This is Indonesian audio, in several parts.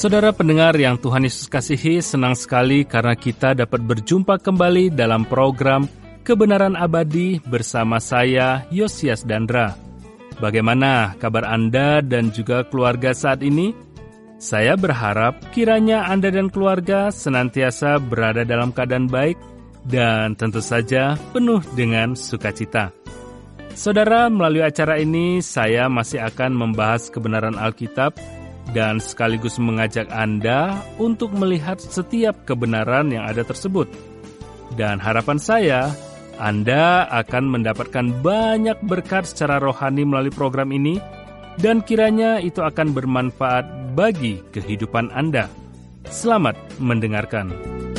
Saudara pendengar yang Tuhan Yesus kasihi, senang sekali karena kita dapat berjumpa kembali dalam program Kebenaran Abadi bersama saya, Yosias Dandra. Bagaimana kabar Anda dan juga keluarga saat ini? Saya berharap kiranya Anda dan keluarga senantiasa berada dalam keadaan baik dan tentu saja penuh dengan sukacita. Saudara, melalui acara ini saya masih akan membahas kebenaran Alkitab dan sekaligus mengajak Anda untuk melihat setiap kebenaran yang ada tersebut. Dan harapan saya, Anda akan mendapatkan banyak berkat secara rohani melalui program ini, dan kiranya itu akan bermanfaat bagi kehidupan Anda. Selamat mendengarkan.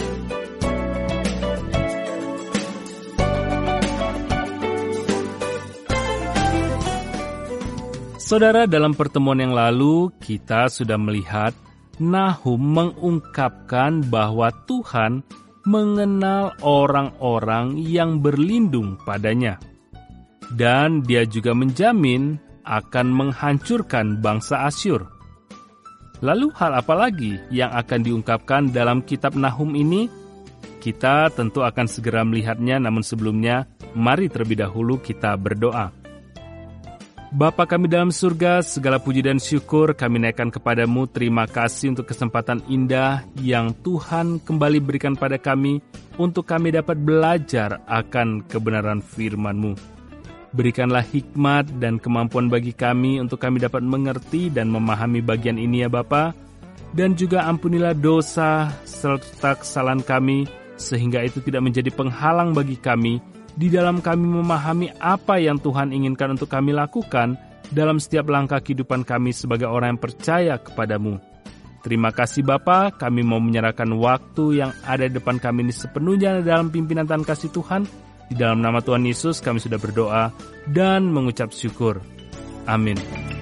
Saudara, dalam pertemuan yang lalu kita sudah melihat Nahum mengungkapkan bahwa Tuhan mengenal orang-orang yang berlindung padanya. Dan dia juga menjamin akan menghancurkan bangsa Asyur. Lalu hal apa lagi yang akan diungkapkan dalam kitab Nahum ini? Kita tentu akan segera melihatnya, namun sebelumnya mari terlebih dahulu kita berdoa. Bapa kami dalam surga, segala puji dan syukur kami naikkan kepadamu. Terima kasih untuk kesempatan indah yang Tuhan kembali berikan pada kami untuk kami dapat belajar akan kebenaran firman-Mu. Berikanlah hikmat dan kemampuan bagi kami untuk kami dapat mengerti dan memahami bagian ini ya Bapa. Dan juga ampunilah dosa serta kesalahan kami sehingga itu tidak menjadi penghalang bagi kami di dalam kami memahami apa yang Tuhan inginkan untuk kami lakukan dalam setiap langkah kehidupan kami sebagai orang yang percaya kepadamu. Terima kasih Bapa, kami mau menyerahkan waktu yang ada di depan kami ini sepenuhnya dalam pimpinan Tuhan kasih Tuhan. Di dalam nama Tuhan Yesus kami sudah berdoa dan mengucap syukur. Amin.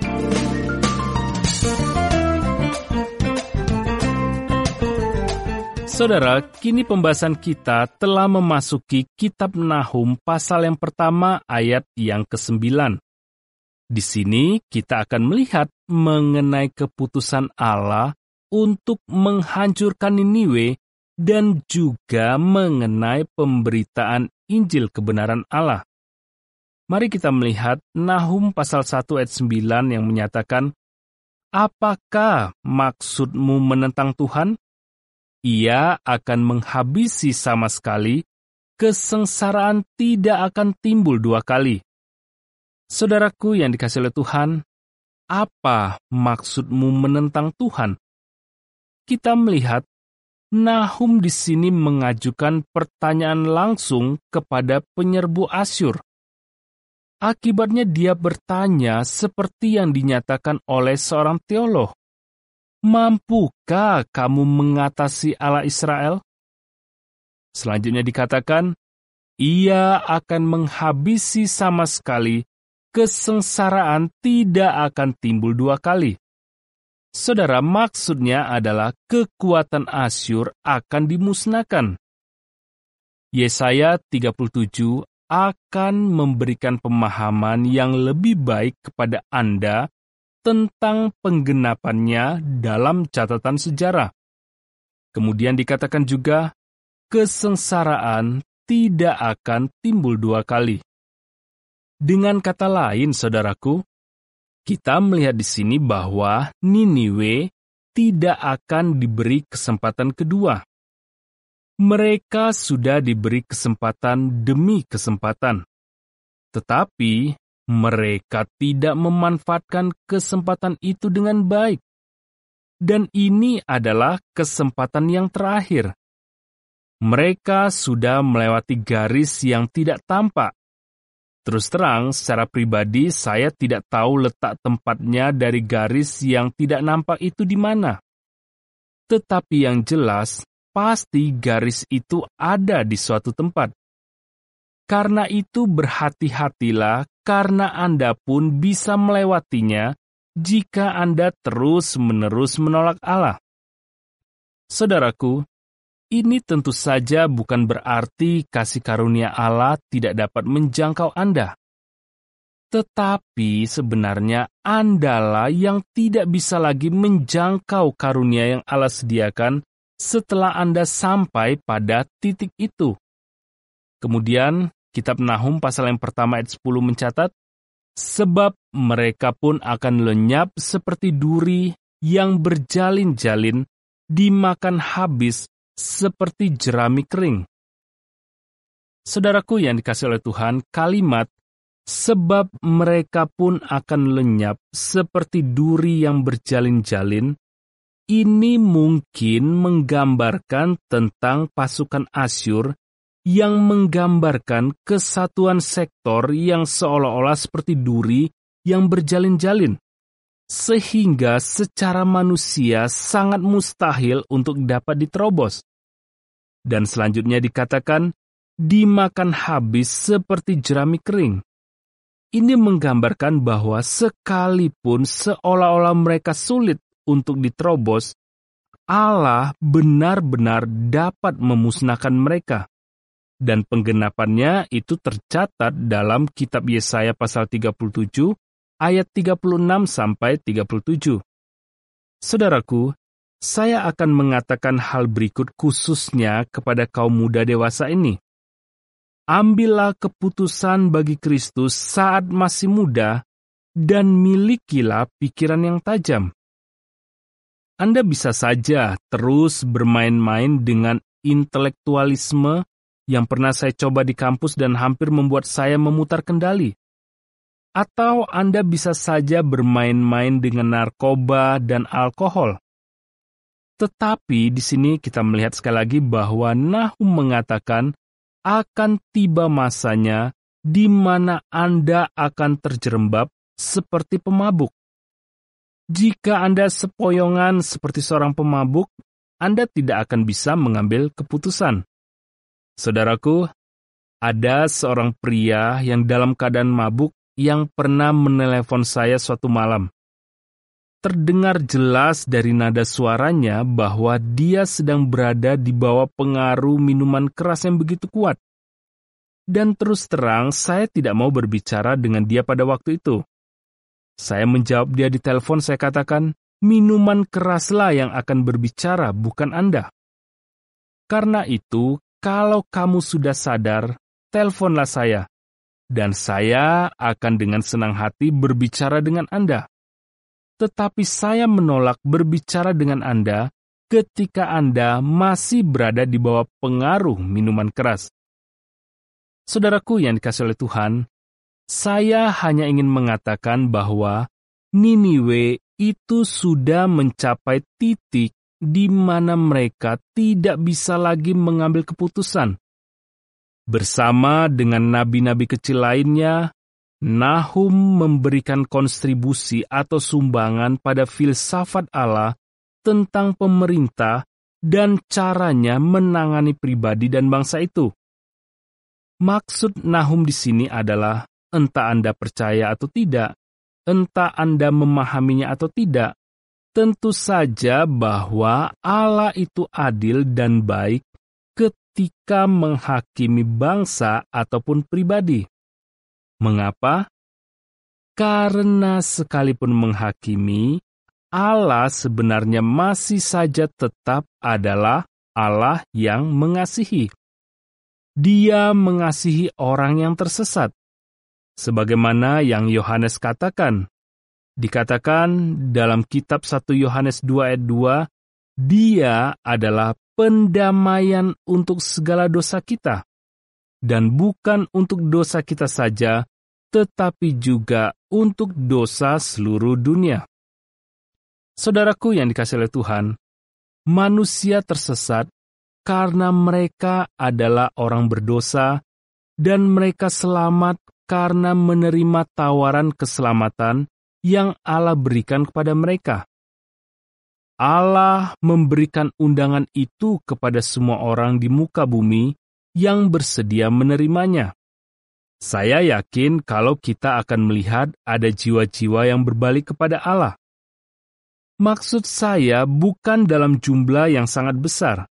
Saudara, kini pembahasan kita telah memasuki kitab Nahum pasal yang pertama ayat yang ke-9. Di sini kita akan melihat mengenai keputusan Allah untuk menghancurkan Niniwe dan juga mengenai pemberitaan Injil kebenaran Allah. Mari kita melihat Nahum pasal 1 ayat 9 yang menyatakan, "Apakah maksudmu menentang Tuhan? Ia akan menghabisi sama sekali, kesengsaraan tidak akan timbul dua kali." Saudaraku yang dikasihi oleh Tuhan, apa maksudmu menentang Tuhan? Kita melihat Nahum di sini mengajukan pertanyaan langsung kepada penyerbu Asyur. Akibatnya dia bertanya seperti yang dinyatakan oleh seorang teolog. Mampukah kamu mengatasi Allah Israel? Selanjutnya dikatakan, ia akan menghabisi sama sekali, kesengsaraan tidak akan timbul dua kali. Saudara, maksudnya adalah kekuatan Asyur akan dimusnahkan. Yesaya 37 akan memberikan pemahaman yang lebih baik kepada Anda tentang penggenapannya dalam catatan sejarah. Kemudian dikatakan juga, kesengsaraan tidak akan timbul dua kali. Dengan kata lain, saudaraku, kita melihat di sini bahwa Niniwe tidak akan diberi kesempatan kedua. Mereka sudah diberi kesempatan demi kesempatan. Tetapi mereka tidak memanfaatkan kesempatan itu dengan baik. Dan ini adalah kesempatan yang terakhir. Mereka sudah melewati garis yang tidak tampak. Terus terang, secara pribadi saya tidak tahu letak tempatnya dari garis yang tidak nampak itu di mana. Tetapi yang jelas, pasti garis itu ada di suatu tempat. Karena itu berhati-hatilah, karena Anda pun bisa melewatinya jika Anda terus-menerus menolak Allah. Saudaraku, ini tentu saja bukan berarti kasih karunia Allah tidak dapat menjangkau Anda. Tetapi sebenarnya Andalah yang tidak bisa lagi menjangkau karunia yang Allah sediakan setelah Anda sampai pada titik itu. Kemudian, kitab Nahum pasal yang pertama ayat 10 mencatat, sebab mereka pun akan lenyap seperti duri yang berjalin-jalin, dimakan habis seperti jerami kering. Saudaraku yang dikasihi oleh Tuhan, kalimat sebab mereka pun akan lenyap seperti duri yang berjalin-jalin, ini mungkin menggambarkan tentang pasukan Asyur yang menggambarkan kesatuan sektor yang seolah-olah seperti duri yang berjalin-jalin, sehingga secara manusia sangat mustahil untuk dapat diterobos. Dan selanjutnya dikatakan, dimakan habis seperti jerami kering. Ini menggambarkan bahwa sekalipun seolah-olah mereka sulit untuk diterobos, Allah benar-benar dapat memusnahkan mereka. Dan penggenapannya itu tercatat dalam kitab Yesaya pasal 37 ayat 36 sampai 37. Saudaraku, saya akan mengatakan hal berikut khususnya kepada kaum muda dewasa ini. Ambillah keputusan bagi Kristus saat masih muda dan milikilah pikiran yang tajam. Anda bisa saja terus bermain-main dengan intelektualisme yang pernah saya coba di kampus dan hampir membuat saya memutar kendali. Atau Anda bisa saja bermain-main dengan narkoba dan alkohol. Tetapi di sini kita melihat sekali lagi bahwa Nahum mengatakan akan tiba masanya di mana Anda akan terjerembab seperti pemabuk. Jika Anda sepoyongan seperti seorang pemabuk, Anda tidak akan bisa mengambil keputusan. Saudaraku, ada seorang pria yang dalam keadaan mabuk yang pernah menelepon saya suatu malam. Terdengar jelas dari nada suaranya bahwa dia sedang berada di bawah pengaruh minuman keras yang begitu kuat. Dan terus terang, saya tidak mau berbicara dengan dia pada waktu itu. Saya menjawab dia di telepon, saya katakan, minuman keraslah yang akan berbicara, bukan Anda. Karena itu, kalau kamu sudah sadar, teleponlah saya. Dan saya akan dengan senang hati berbicara dengan Anda. Tetapi saya menolak berbicara dengan Anda ketika Anda masih berada di bawah pengaruh minuman keras. Saudaraku yang dikasihi oleh Tuhan, saya hanya ingin mengatakan bahwa Niniwe itu sudah mencapai titik di mana mereka tidak bisa lagi mengambil keputusan. Bersama dengan nabi-nabi kecil lainnya, Nahum memberikan kontribusi atau sumbangan pada filsafat Allah tentang pemerintah dan caranya menangani pribadi dan bangsa itu. Maksud Nahum di sini adalah entah Anda percaya atau tidak, entah Anda memahaminya atau tidak, tentu saja bahwa Allah itu adil dan baik ketika menghakimi bangsa ataupun pribadi. Mengapa? Karena sekalipun menghakimi, Allah sebenarnya masih saja tetap adalah Allah yang mengasihi. Dia mengasihi orang yang tersesat. Sebagaimana yang Yohanes katakan. Dikatakan dalam kitab 1 Yohanes 2 ayat 2, Dia adalah pendamaian untuk segala dosa kita. Dan bukan untuk dosa kita saja, tetapi juga untuk dosa seluruh dunia. Saudaraku yang dikasihi oleh Tuhan, manusia tersesat karena mereka adalah orang berdosa, dan mereka selamat karena menerima tawaran keselamatan yang Allah berikan kepada mereka. Allah memberikan undangan itu kepada semua orang di muka bumi yang bersedia menerimanya. Saya yakin kalau kita akan melihat ada jiwa-jiwa yang berbalik kepada Allah. Maksud saya bukan dalam jumlah yang sangat besar.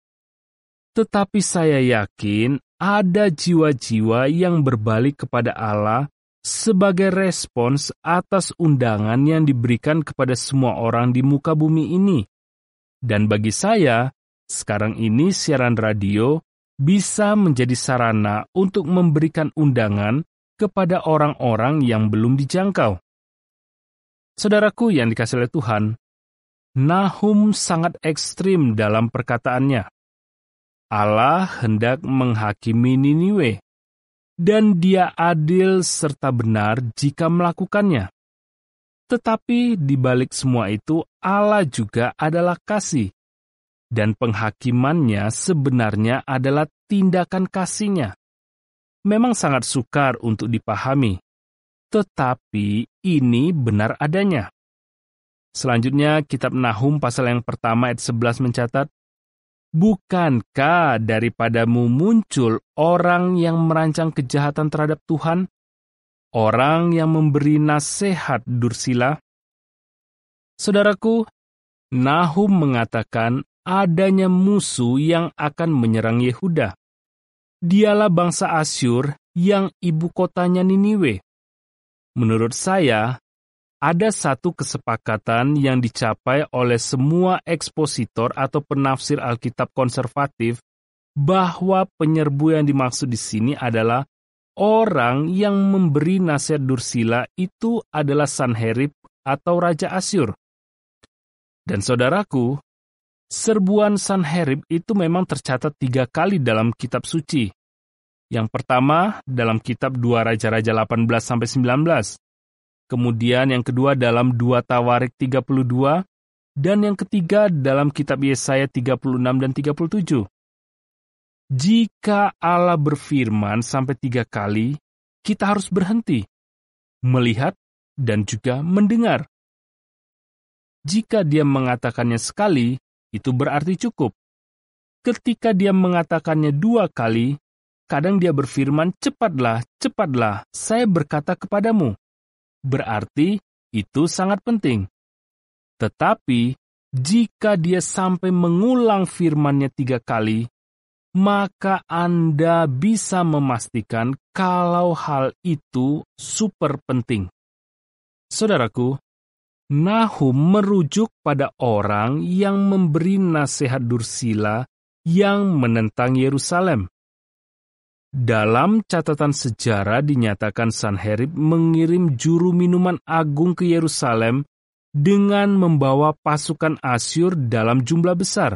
Tetapi saya yakin ada jiwa-jiwa yang berbalik kepada Allah sebagai respons atas undangan yang diberikan kepada semua orang di muka bumi ini. Dan bagi saya, sekarang ini siaran radio bisa menjadi sarana untuk memberikan undangan kepada orang-orang yang belum dijangkau. Saudaraku yang dikasihi oleh Tuhan, Nahum sangat ekstrim dalam perkataannya. Allah hendak menghakimi Niniwe, dan Dia adil serta benar jika melakukannya. Tetapi di balik semua itu, Allah juga adalah kasih, dan penghakimannya sebenarnya adalah tindakan kasih-Nya. Memang sangat sukar untuk dipahami, tetapi ini benar adanya. Selanjutnya, kitab Nahum pasal yang pertama ayat 11 mencatat, "Bukankah daripadamu muncul orang yang merancang kejahatan terhadap Tuhan? Orang yang memberi nasihat dursila?" Saudaraku, Nahum mengatakan adanya musuh yang akan menyerang Yehuda. Dialah bangsa Asyur yang ibu kotanya Niniwe. Menurut saya, ada satu kesepakatan yang dicapai oleh semua ekspositor atau penafsir Alkitab konservatif bahwa penyerbu yang dimaksud di sini adalah orang yang memberi nasihat dursila itu adalah Sanherib atau Raja Asyur. Dan saudaraku, serbuan Sanherib itu memang tercatat 3 kali dalam kitab suci. Yang pertama dalam kitab 2 Raja-Raja 18-19. Kemudian yang kedua dalam 2 Tawarik 32, dan yang ketiga dalam kitab Yesaya 36 dan 37. Jika Allah berfirman sampai 3 kali, kita harus berhenti, melihat, dan juga mendengar. Jika Dia mengatakannya sekali, itu berarti cukup. Ketika Dia mengatakannya 2 kali, kadang Dia berfirman, "Cepatlah, cepatlah, saya berkata kepadamu." Berarti itu sangat penting. Tetapi, jika Dia sampai mengulang firman-Nya 3 kali, maka Anda bisa memastikan kalau hal itu super penting. Saudaraku, Nahum merujuk pada orang yang memberi nasihat dursila yang menentang Yerusalem. Dalam catatan sejarah dinyatakan Sanherib mengirim juru minuman agung ke Yerusalem dengan membawa pasukan Asyur dalam jumlah besar.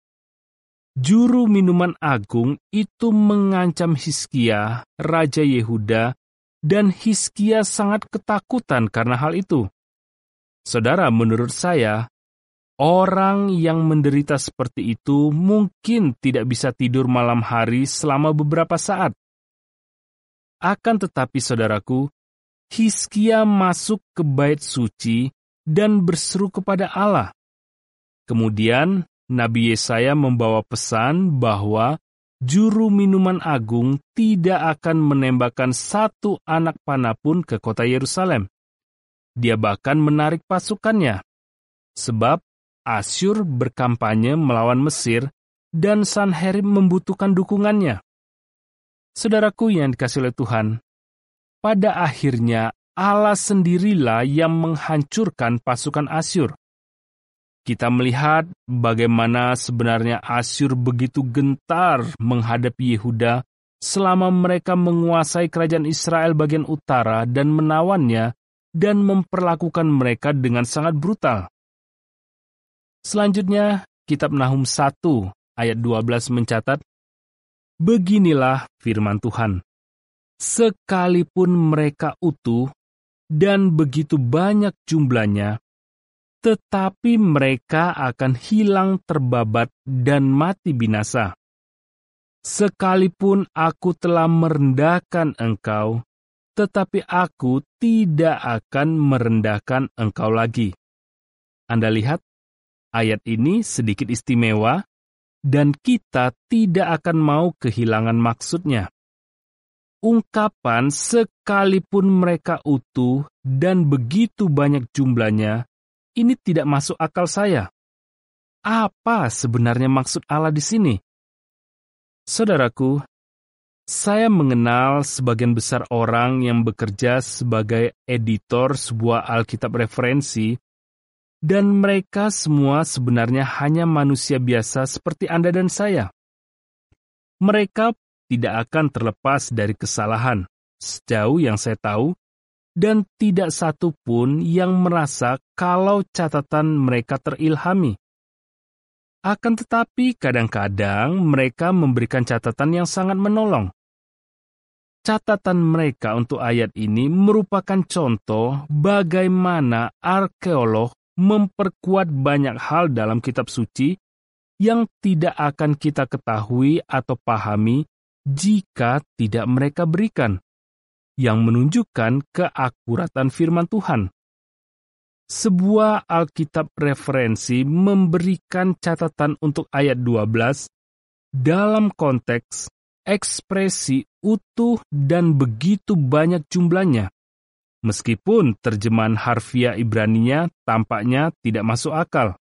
Juru minuman agung itu mengancam Hizkia, Raja Yehuda, dan Hizkia sangat ketakutan karena hal itu. Saudara, menurut saya, orang yang menderita seperti itu mungkin tidak bisa tidur malam hari selama beberapa saat. Akan tetapi, saudaraku, Hizkia masuk ke bait suci dan berseru kepada Allah. Kemudian, Nabi Yesaya membawa pesan bahwa juru minuman agung tidak akan menembakkan satu anak panah pun ke kota Yerusalem. Dia bahkan menarik pasukannya, sebab Asyur berkampanye melawan Mesir, dan Sanherib membutuhkan dukungannya. Saudaraku yang dikasihi oleh Tuhan, pada akhirnya Allah sendirilah yang menghancurkan pasukan Asyur. Kita melihat bagaimana sebenarnya Asyur begitu gentar menghadapi Yehuda selama mereka menguasai kerajaan Israel bagian utara dan menawannya dan memperlakukan mereka dengan sangat brutal. Selanjutnya, kitab Nahum 1 ayat 12 mencatat, "Beginilah firman Tuhan, sekalipun mereka utuh dan begitu banyak jumlahnya, tetapi mereka akan hilang terbabat dan mati binasa. Sekalipun aku telah merendahkan engkau, tetapi aku tidak akan merendahkan engkau lagi." Anda lihat, ayat ini sedikit istimewa, dan kita tidak akan mau kehilangan maksudnya. Ungkapan sekalipun mereka utuh dan begitu banyak jumlahnya, ini tidak masuk akal saya. Apa sebenarnya maksud Allah di sini? Saudaraku, Saya mengenal sebagian besar orang yang bekerja sebagai editor sebuah Alkitab referensi, dan mereka semua sebenarnya hanya manusia biasa seperti Anda dan saya. Mereka tidak akan terlepas dari kesalahan, sejauh yang saya tahu, dan tidak satu pun yang merasa kalau catatan mereka terilhami. Akan tetapi kadang-kadang mereka memberikan catatan yang sangat menolong. Catatan mereka untuk ayat ini merupakan contoh bagaimana arkeolog memperkuat banyak hal dalam kitab suci yang tidak akan kita ketahui atau pahami jika tidak mereka berikan, yang menunjukkan keakuratan firman Tuhan. Sebuah Alkitab referensi memberikan catatan untuk ayat 12 dalam konteks ekspresi utuh dan begitu banyak jumlahnya, meskipun terjemahan harfiah Ibraninya tampaknya tidak masuk akal.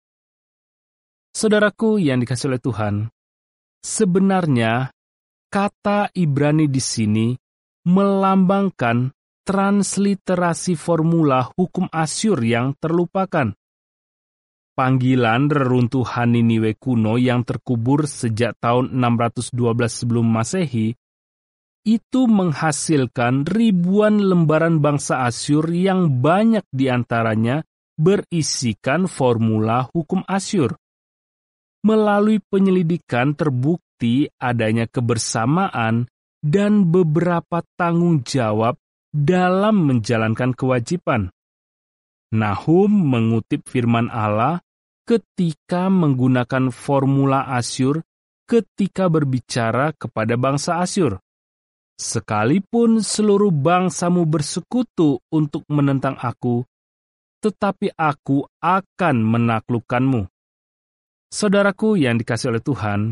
Saudaraku yang dikasihi oleh Tuhan, sebenarnya kata Ibrani di sini melambangkan transliterasi formula hukum Asyur yang terlupakan. Panggilan reruntuhan Niniwe kuno yang terkubur sejak tahun 612 sebelum Masehi itu menghasilkan ribuan lembaran bangsa Asyur yang banyak diantaranya berisikan formula hukum Asyur. Melalui penyelidikan terbukti adanya kebersamaan dan beberapa tanggung jawab dalam menjalankan kewajiban. Nahum mengutip firman Allah ketika menggunakan formula Asyur ketika berbicara kepada bangsa Asyur. Sekalipun seluruh bangsamu bersekutu untuk menentang aku, tetapi aku akan menaklukkanmu. Saudaraku yang dikasihi oleh Tuhan,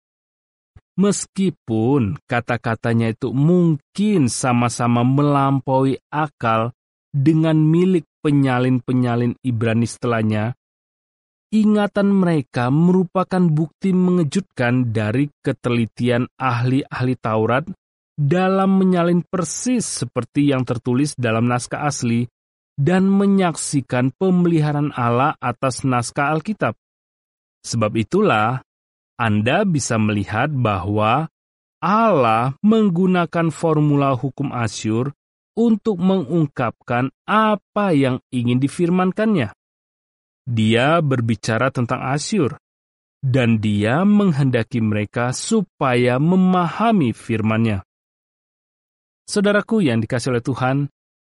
meskipun kata-katanya itu mungkin sama-sama melampaui akal dengan milik penyalin-penyalin Ibrani setelahnya, ingatan mereka merupakan bukti mengejutkan dari ketelitian ahli-ahli Taurat dalam menyalin persis seperti yang tertulis dalam naskah asli dan menyaksikan pemeliharaan Allah atas naskah Alkitab. Sebab itulah, Anda bisa melihat bahwa Allah menggunakan formula hukum Asyur untuk mengungkapkan apa yang ingin difirmankannya. Dia berbicara tentang Asyur, dan dia menghendaki mereka supaya memahami firman-Nya. Saudaraku yang dikasihi oleh Tuhan,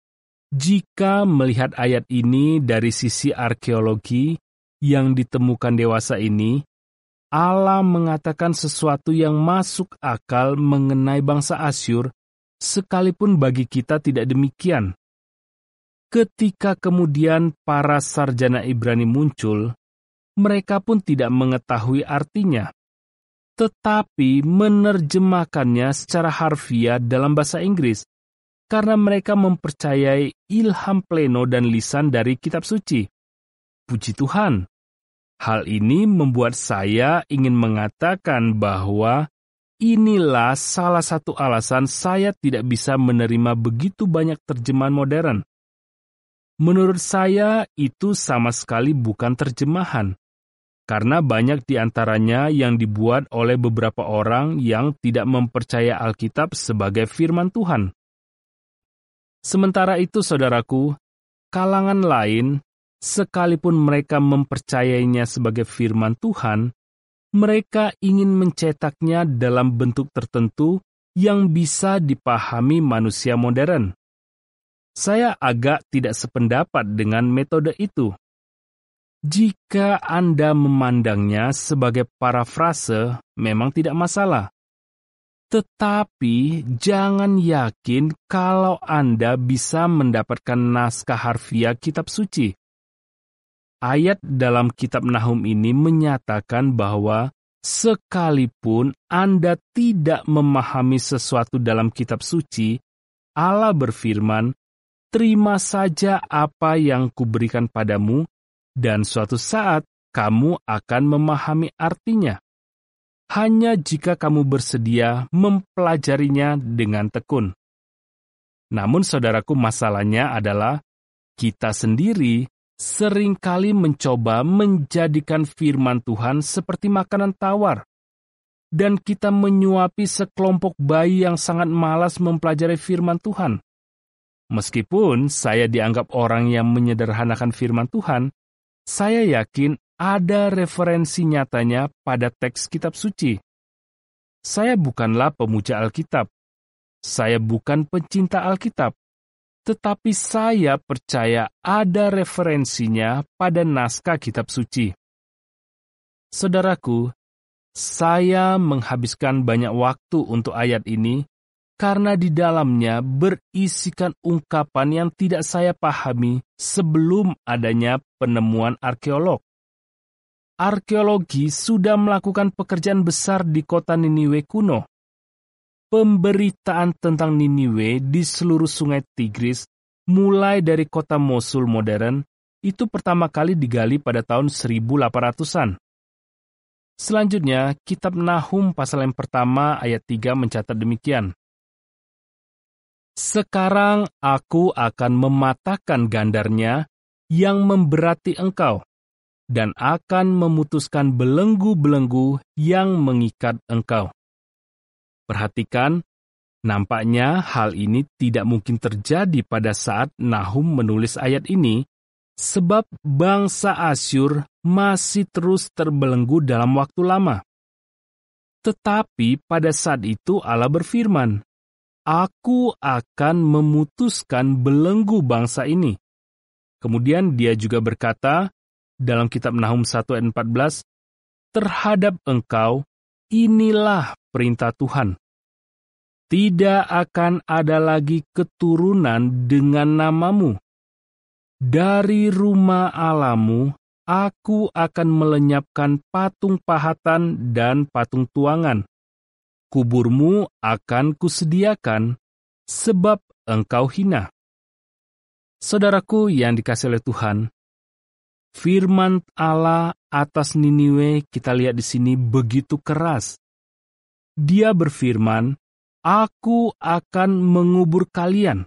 jika melihat ayat ini dari sisi arkeologi yang ditemukan dewasa ini, Allah mengatakan sesuatu yang masuk akal mengenai bangsa Asyur, sekalipun bagi kita tidak demikian. Ketika kemudian para sarjana Ibrani muncul, mereka pun tidak mengetahui artinya, tetapi menerjemahkannya secara harfiah dalam bahasa Inggris, karena mereka mempercayai ilham pleno dan lisan dari kitab suci. Puji Tuhan, hal ini membuat saya ingin mengatakan bahwa inilah salah satu alasan saya tidak bisa menerima begitu banyak terjemahan modern. Menurut saya, itu sama sekali bukan terjemahan, karena banyak di antaranya yang dibuat oleh beberapa orang yang tidak mempercaya Alkitab sebagai firman Tuhan. Sementara itu, saudaraku, kalangan lain, sekalipun mereka mempercayainya sebagai firman Tuhan, mereka ingin mencetaknya dalam bentuk tertentu yang bisa dipahami manusia modern. Saya agak tidak sependapat dengan metode itu. Jika Anda memandangnya sebagai parafrase, memang tidak masalah. Tetapi jangan yakin kalau Anda bisa mendapatkan naskah harfiah kitab suci. Ayat dalam kitab Nahum ini menyatakan bahwa sekalipun Anda tidak memahami sesuatu dalam kitab suci, Allah berfirman, "Terima saja apa yang kuberikan padamu, dan suatu saat kamu akan memahami artinya." hanya jika kamu bersedia mempelajarinya dengan tekun. Namun saudaraku, masalahnya adalah kita sendiri seringkali mencoba menjadikan firman Tuhan seperti makanan tawar, dan kita menyuapi sekelompok bayi yang sangat malas mempelajari firman Tuhan. Meskipun saya dianggap orang yang menyederhanakan firman Tuhan, saya yakin ada referensi nyatanya pada teks kitab suci. Saya bukanlah pemuja Alkitab. Saya bukan pencinta Alkitab. Tetapi saya percaya ada referensinya pada naskah kitab suci. Saudaraku, saya menghabiskan banyak waktu untuk ayat ini karena di dalamnya berisikan ungkapan yang tidak saya pahami sebelum adanya penemuan arkeolog. Arkeologi sudah melakukan pekerjaan besar di kota Niniwe kuno. Pemberitaan tentang Niniwe di seluruh sungai Tigris, mulai dari kota Mosul modern, itu pertama kali digali pada tahun 1800-an. Selanjutnya, kitab Nahum pasal yang pertama ayat 3 mencatat demikian. Sekarang aku akan mematahkan gandarnya yang memberati engkau, dan akan memutuskan belenggu-belenggu yang mengikat engkau. Perhatikan, nampaknya hal ini tidak mungkin terjadi pada saat Nahum menulis ayat ini, sebab bangsa Asyur masih terus terbelenggu dalam waktu lama. Tetapi pada saat itu Allah berfirman, "Aku akan memutuskan belenggu bangsa ini." Kemudian dia juga berkata, dalam kitab Nahum 1 ayat 14, "Terhadap engkau, inilah perintah Tuhan. Tidak akan ada lagi keturunan dengan namamu. Dari rumah Allahmu, aku akan melenyapkan patung pahatan dan patung tuangan. Kuburmu akan kusediakan, sebab engkau hina." Saudaraku yang dikasihi oleh Tuhan, firman Allah atas Niniwe kita lihat di sini begitu keras. Dia berfirman, "Aku akan mengubur kalian."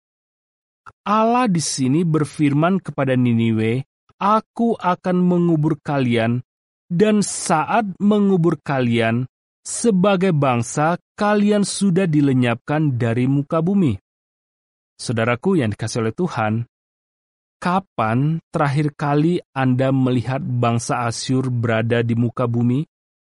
Allah di sini berfirman kepada Niniwe, "Aku akan mengubur kalian, dan saat mengubur kalian, sebagai bangsa kalian sudah dilenyapkan dari muka bumi." Saudaraku yang dikasihi oleh Tuhan, kapan terakhir kali Anda melihat bangsa Asyur berada di muka bumi?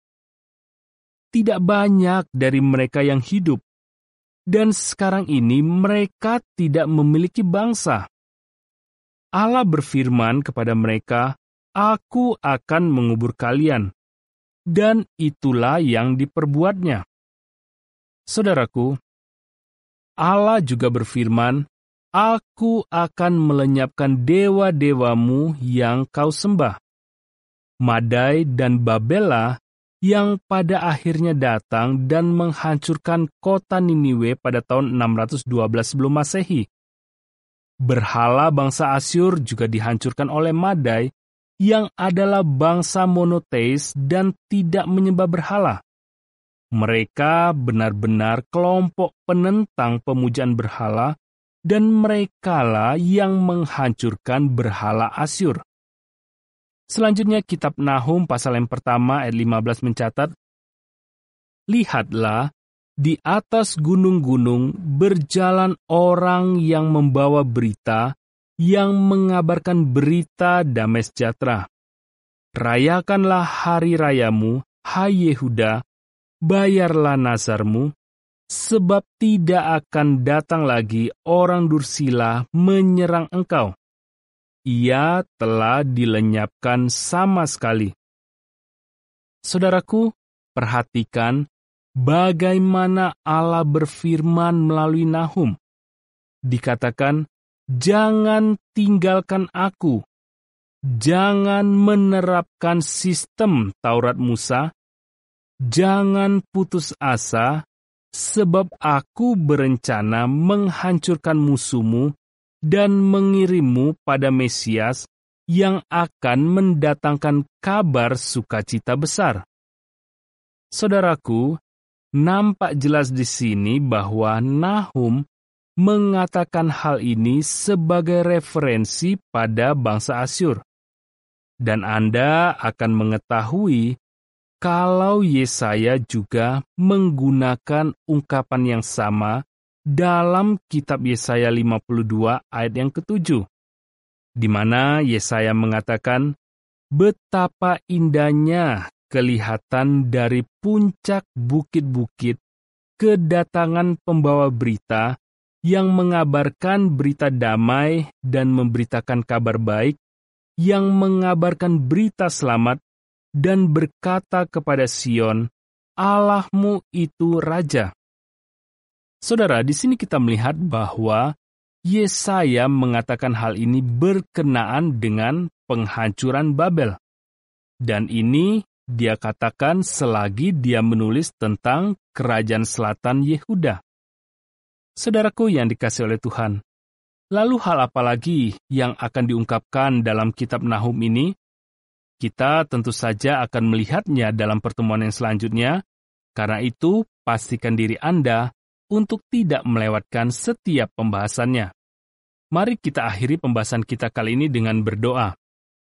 Tidak banyak dari mereka yang hidup, dan sekarang ini mereka tidak memiliki bangsa. Allah berfirman kepada mereka, "Aku akan mengubur kalian," dan itulah yang diperbuatnya. Saudaraku, Allah juga berfirman, "Aku akan melenyapkan dewa-dewamu yang kau sembah." Madai dan Babela yang pada akhirnya datang dan menghancurkan kota Niniwe pada tahun 612 sebelum Masehi. Berhala bangsa Asyur juga dihancurkan oleh Madai yang adalah bangsa monoteis dan tidak menyembah berhala. Mereka benar-benar kelompok penentang pemujaan berhala, dan merekalah yang menghancurkan berhala Asyur. Selanjutnya kitab Nahum pasal yang pertama ayat 15 mencatat, "Lihatlah, di atas gunung-gunung berjalan orang yang membawa berita, yang mengabarkan berita damai sejahtera. Rayakanlah hari rayamu, hai Yehuda, bayarlah nazarmu, sebab tidak akan datang lagi orang dursila menyerang engkau. Ia telah dilenyapkan sama sekali." Saudaraku, perhatikan bagaimana Allah berfirman melalui Nahum. Dikatakan, "Jangan tinggalkan aku. Jangan menerapkan sistem Taurat Musa. Jangan putus asa, sebab aku berencana menghancurkan musuhmu dan mengirimmu pada Mesias yang akan mendatangkan kabar sukacita besar." Saudaraku, nampak jelas di sini bahwa Nahum mengatakan hal ini sebagai referensi pada bangsa Asyur. Dan Anda akan mengetahui kalau Yesaya juga menggunakan ungkapan yang sama dalam kitab Yesaya 52 ayat yang ke-7, di mana Yesaya mengatakan, betapa indahnya kelihatan dari puncak bukit-bukit kedatangan pembawa berita yang mengabarkan berita damai dan memberitakan kabar baik, yang mengabarkan berita selamat dan berkata kepada Sion, Allahmu itu Raja. Saudara, di sini kita melihat bahwa Yesaya mengatakan hal ini berkenaan dengan penghancuran Babel. Dan ini dia katakan selagi dia menulis tentang kerajaan selatan Yehuda. Saudaraku yang dikasihi oleh Tuhan, lalu hal apa lagi yang akan diungkapkan dalam kitab Nahum ini? Kita tentu saja akan melihatnya dalam pertemuan yang selanjutnya. Karena itu, pastikan diri Anda untuk tidak melewatkan setiap pembahasannya. Mari kita akhiri pembahasan kita kali ini dengan berdoa.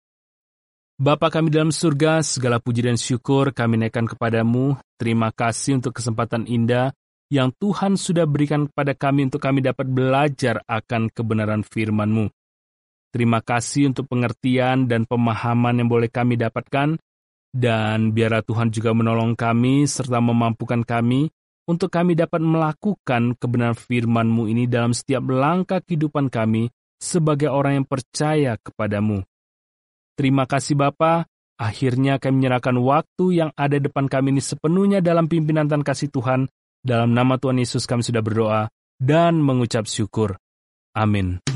Bapa kami dalam surga, segala puji dan syukur kami naikkan kepadamu. Terima kasih untuk kesempatan indah yang Tuhan sudah berikan kepada kami untuk kami dapat belajar akan kebenaran firman-Mu. Terima kasih untuk pengertian dan pemahaman yang boleh kami dapatkan, dan biarlah Tuhan juga menolong kami serta memampukan kami untuk kami dapat melakukan kebenaran firman-Mu ini dalam setiap langkah kehidupan kami sebagai orang yang percaya kepadamu. Terima kasih Bapa, akhirnya kami menyerahkan waktu yang ada depan kami ini sepenuhnya dalam pimpinan dan kasih Tuhan. Dalam nama Tuhan Yesus kami sudah berdoa dan mengucap syukur. Amin.